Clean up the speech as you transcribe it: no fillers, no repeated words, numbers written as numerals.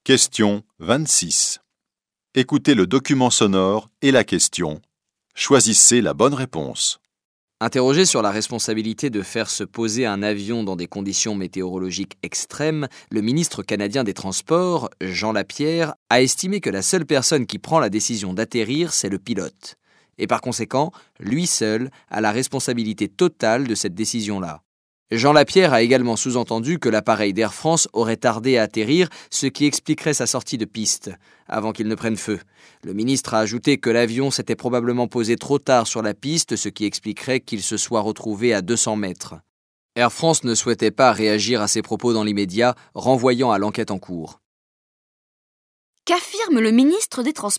Question 26. Écoutez le document sonore et la question. Choisissez la bonne réponse. Interrogé sur la responsabilité de faire se poser un avion dans des conditions météorologiques extrêmes, le ministre canadien des Transports, Jean Lapierre, a estimé que la seule personne qui prend la décision d'atterrir, c'est le pilote. Et par conséquent, lui seul a la responsabilité totale de cette décision-là. Jean Lapierre a également sous-entendu que l'appareil d'Air France aurait tardé à atterrir, ce qui expliquerait sa sortie de piste, avant qu'il ne prenne feu. Le ministre a ajouté que l'avion s'était probablement posé trop tard sur la piste, ce qui expliquerait qu'il se soit retrouvé à 200 mètres. Air France ne souhaitait pas réagir à ces propos dans l'immédiat, renvoyant à l'enquête en cours. Qu'affirme le ministre des Transports ?